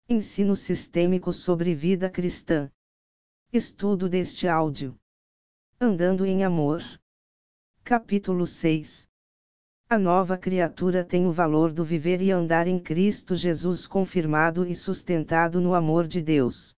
Ensino sistêmico sobre vida cristã. Estudo deste áudio. Andando em amor. Capítulo 6. A nova criatura tem o valor do viver e andar em Cristo Jesus, confirmado e sustentado no amor de Deus.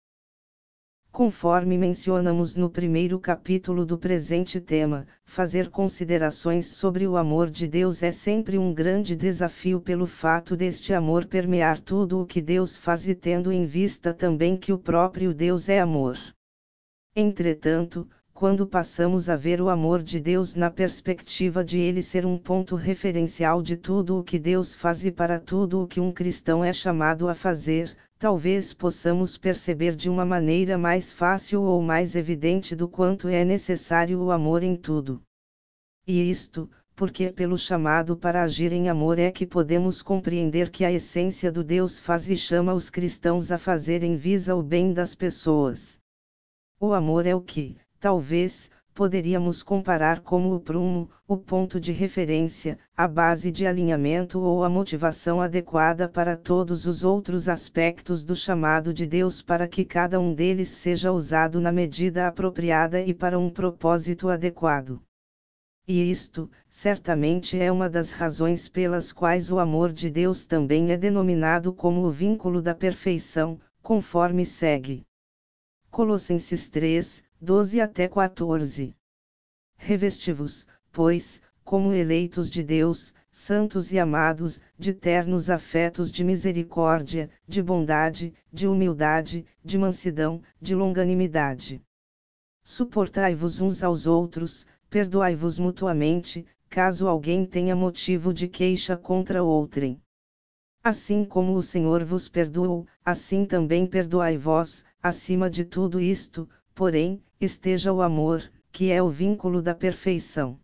Conforme mencionamos no primeiro capítulo do presente tema, fazer considerações sobre o amor de Deus é sempre um grande desafio pelo fato deste amor permear tudo o que Deus faz e tendo em vista também que o próprio Deus é amor. Entretanto, quando passamos a ver o amor de Deus na perspectiva de ele ser um ponto referencial de tudo o que Deus faz e para tudo o que um cristão é chamado a fazer, talvez possamos perceber de uma maneira mais fácil ou mais evidente do quanto é necessário o amor em tudo. E isto, porque pelo chamado para agir em amor é que podemos compreender que a essência do Deus faz e chama os cristãos a fazerem visa o bem das pessoas. O amor é o que, talvez, poderíamos comparar como o prumo, o ponto de referência, a base de alinhamento ou a motivação adequada para todos os outros aspectos do chamado de Deus para que cada um deles seja usado na medida apropriada e para um propósito adequado. E isto, certamente é uma das razões pelas quais o amor de Deus também é denominado como o vínculo da perfeição, conforme segue. Colossenses 3, 12 até 14. Revesti-vos, pois, como eleitos de Deus, santos e amados, de ternos afetos de misericórdia, de bondade, de humildade, de mansidão, de longanimidade. Suportai-vos uns aos outros, perdoai-vos mutuamente, caso alguém tenha motivo de queixa contra outrem. Assim como o Senhor vos perdoou, assim também perdoai vós. Acima de tudo isto, porém, esteja o amor, que é o vínculo da perfeição.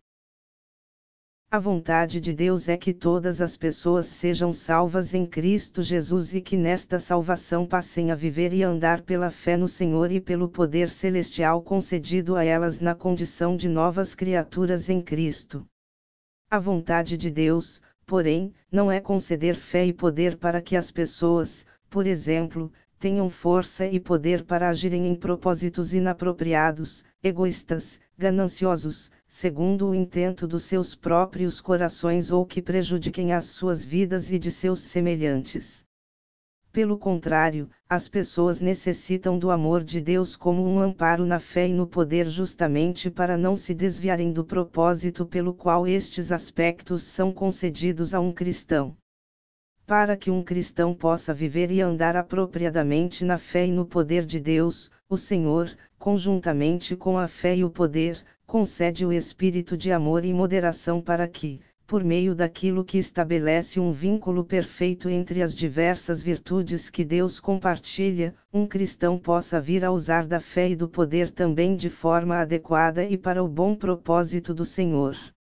A vontade de Deus é que todas as pessoas sejam salvas em Cristo Jesus e que nesta salvação passem a viver e andar pela fé no Senhor e pelo poder celestial concedido a elas na condição de novas criaturas em Cristo. A vontade de Deus, porém, não é conceder fé e poder para que as pessoas, por exemplo, tenham força e poder para agirem em propósitos inapropriados, egoístas, gananciosos, segundo o intento dos seus próprios corações ou que prejudiquem as suas vidas e de seus semelhantes. Pelo contrário, as pessoas necessitam do amor de Deus como um amparo na fé e no poder justamente para não se desviarem do propósito pelo qual estes aspectos são concedidos a um cristão. Para que um cristão possa viver e andar apropriadamente na fé e no poder de Deus, o Senhor, conjuntamente com a fé e o poder, concede o espírito de amor e moderação para que, por meio daquilo que estabelece um vínculo perfeito entre as diversas virtudes que Deus compartilha, um cristão possa vir a usar da fé e do poder também de forma adequada e para o bom propósito do Senhor.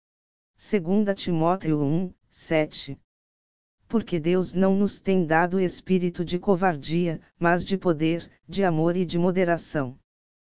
2 Timóteo 1, 7. Porque Deus não nos tem dado espírito de covardia, mas de poder, de amor e de moderação.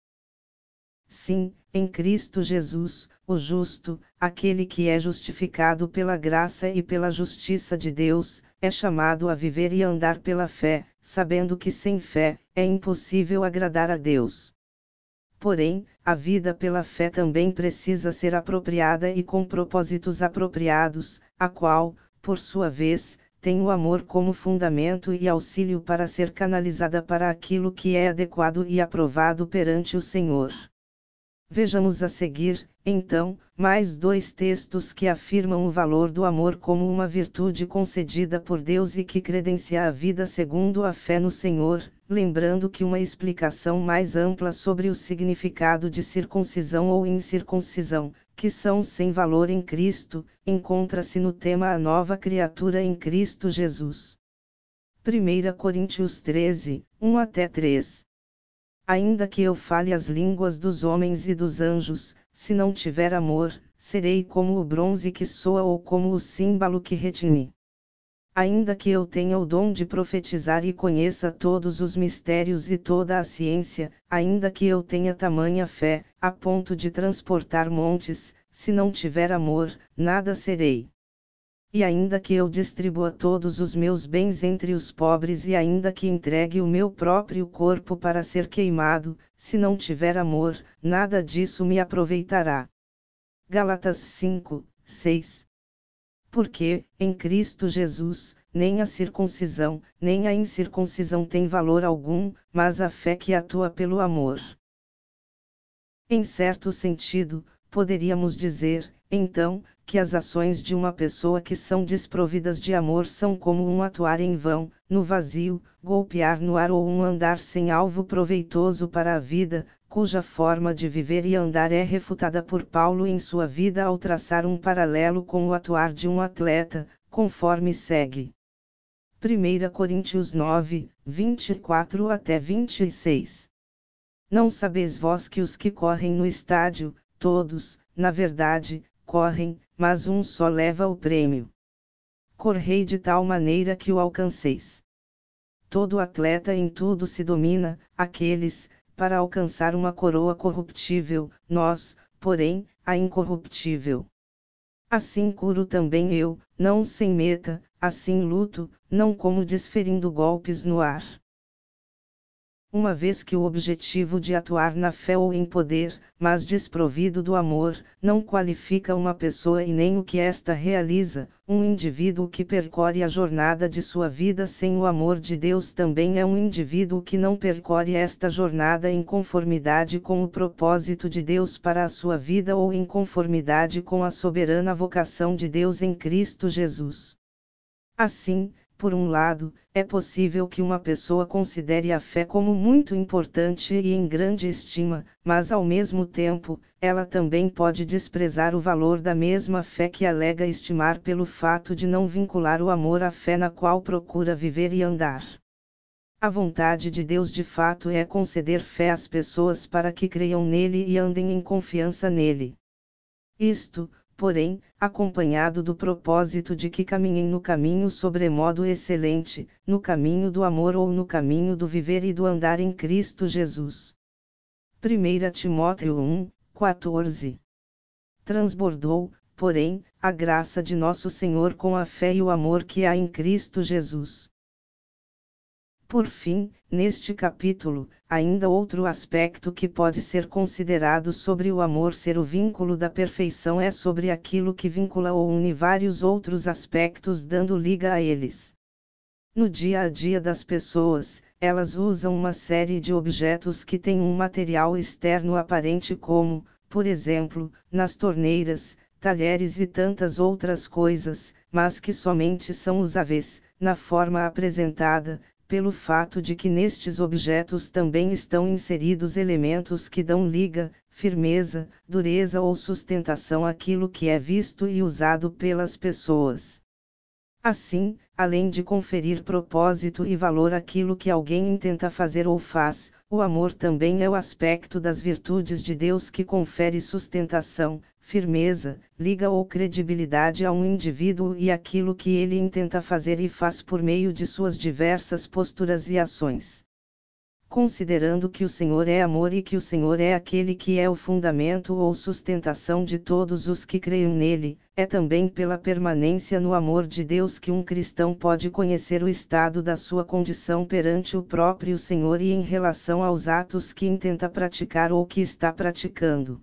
Sim, em Cristo Jesus, o justo, aquele que é justificado pela graça e pela justiça de Deus, é chamado a viver e andar pela fé, sabendo que sem fé, é impossível agradar a Deus. Porém, a vida pela fé também precisa ser apropriada e com propósitos apropriados, a qual, por sua vez, tem o amor como fundamento e auxílio para ser canalizada para aquilo que é adequado e aprovado perante o Senhor. Vejamos a seguir, então, mais dois textos que afirmam o valor do amor como uma virtude concedida por Deus e que credencia a vida segundo a fé no Senhor, lembrando que uma explicação mais ampla sobre o significado de circuncisão ou incircuncisão, que são sem valor em Cristo, encontra-se no tema A Nova Criatura em Cristo Jesus. 1 Coríntios 13, 1 até 3. Ainda que eu fale as línguas dos homens e dos anjos, se não tiver amor, serei como o bronze que soa ou como o símbolo que retine. Ainda que eu tenha o dom de profetizar e conheça todos os mistérios e toda a ciência, ainda que eu tenha tamanha fé, a ponto de transportar montes, se não tiver amor, nada serei. E ainda que eu distribua todos os meus bens entre os pobres e ainda que entregue o meu próprio corpo para ser queimado, se não tiver amor, nada disso me aproveitará. Gálatas 5, 6. Porque, em Cristo Jesus, nem a circuncisão, nem a incircuncisão tem valor algum, mas a fé que atua pelo amor. Em certo sentido, poderíamos dizer, então, que as ações de uma pessoa que são desprovidas de amor são como um atuar em vão, no vazio, golpear no ar ou um andar sem alvo proveitoso para a vida, cuja forma de viver e andar é refutada por Paulo em sua vida ao traçar um paralelo com o atuar de um atleta, conforme segue. 1 Coríntios 9, 24 até 26. Não sabeis vós que os que correm no estádio, todos, na verdade, correm, mas um só leva o prêmio. Correi de tal maneira que o alcanceis. Todo atleta em tudo se domina, aqueles, para alcançar uma coroa corruptível, nós, porém, a incorruptível. Assim curo também eu, não sem meta, assim luto, não como desferindo golpes no ar. Uma vez que o objetivo de atuar na fé ou em poder, mas desprovido do amor, não qualifica uma pessoa e nem o que esta realiza, um indivíduo que percorre a jornada de sua vida sem o amor de Deus também é um indivíduo que não percorre esta jornada em conformidade com o propósito de Deus para a sua vida ou em conformidade com a soberana vocação de Deus em Cristo Jesus. Assim, por um lado, é possível que uma pessoa considere a fé como muito importante e em grande estima, mas ao mesmo tempo, ela também pode desprezar o valor da mesma fé que alega estimar pelo fato de não vincular o amor à fé na qual procura viver e andar. A vontade de Deus de fato é conceder fé às pessoas para que creiam nele e andem em confiança nele. Isto, porém, acompanhado do propósito de que caminhem no caminho sobremodo excelente, no caminho do amor ou no caminho do viver e do andar em Cristo Jesus. 1 Timóteo 1, 14. Transbordou, porém, a graça de nosso Senhor com a fé e o amor que há em Cristo Jesus. Por fim, neste capítulo, ainda outro aspecto que pode ser considerado sobre o amor ser o vínculo da perfeição é sobre aquilo que vincula ou une vários outros aspectos dando liga a eles. No dia a dia das pessoas, elas usam uma série de objetos que têm um material externo aparente como, por exemplo, nas torneiras, talheres e tantas outras coisas, mas que somente são usáveis, na forma apresentada, pelo fato de que nestes objetos também estão inseridos elementos que dão liga, firmeza, dureza ou sustentação àquilo que é visto e usado pelas pessoas. Assim, além de conferir propósito e valor àquilo que alguém intenta fazer ou faz, o amor também é o aspecto das virtudes de Deus que confere sustentação, firmeza, liga ou credibilidade a um indivíduo e aquilo que ele intenta fazer e faz por meio de suas diversas posturas e ações. Considerando que o Senhor é amor e que o Senhor é aquele que é o fundamento ou sustentação de todos os que creiam nele, é também pela permanência no amor de Deus que um cristão pode conhecer o estado da sua condição perante o próprio Senhor e em relação aos atos que intenta praticar ou que está praticando.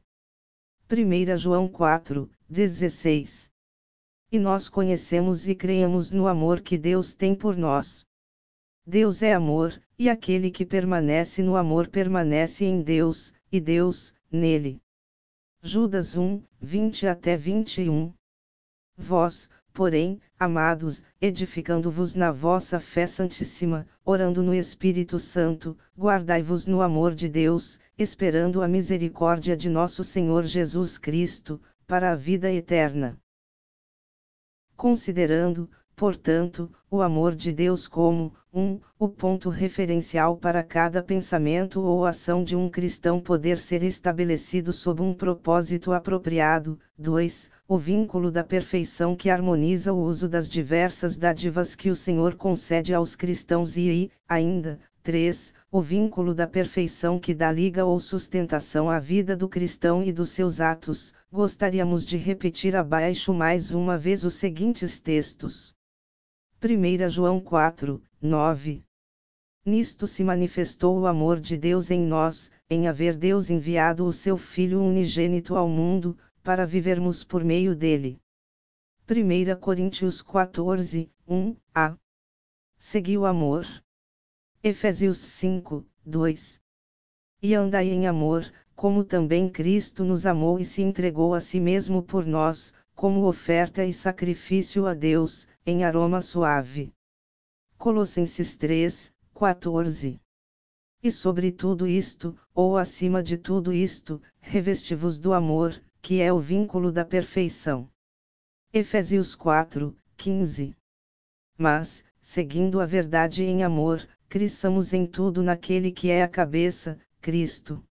1 João 4, 16. E nós conhecemos e cremos no amor que Deus tem por nós. Deus é amor, e aquele que permanece no amor permanece em Deus, e Deus, nele. Judas 1, 20 até 21. Vós, porém, amados, edificando-vos na vossa fé santíssima, orando no Espírito Santo, guardai-vos no amor de Deus, esperando a misericórdia de nosso Senhor Jesus Cristo, para a vida eterna. Considerando, portanto, o amor de Deus como, o ponto referencial para cada pensamento ou ação de um cristão poder ser estabelecido sob um propósito apropriado, 2. O vínculo da perfeição que harmoniza o uso das diversas dádivas que o Senhor concede aos cristãos e, ainda, 3. O vínculo da perfeição que dá liga ou sustentação à vida do cristão e dos seus atos. Gostaríamos de repetir abaixo mais uma vez os seguintes textos. 1 João 4, 9. Nisto se manifestou o amor de Deus em nós, em haver Deus enviado o seu Filho unigênito ao mundo, para vivermos por meio dele. 1 Coríntios 14, 1a. Segui o amor. Efésios 5, 2. E andai em amor, como também Cristo nos amou e se entregou a si mesmo por nós, como oferta e sacrifício a Deus, em aroma suave. Colossenses 3, 14. E sobre tudo isto, ou acima de tudo isto, revesti-vos do amor, que é o vínculo da perfeição. Efésios 4, 15. Mas, seguindo a verdade em amor, cresçamos em tudo naquele que é a cabeça, Cristo.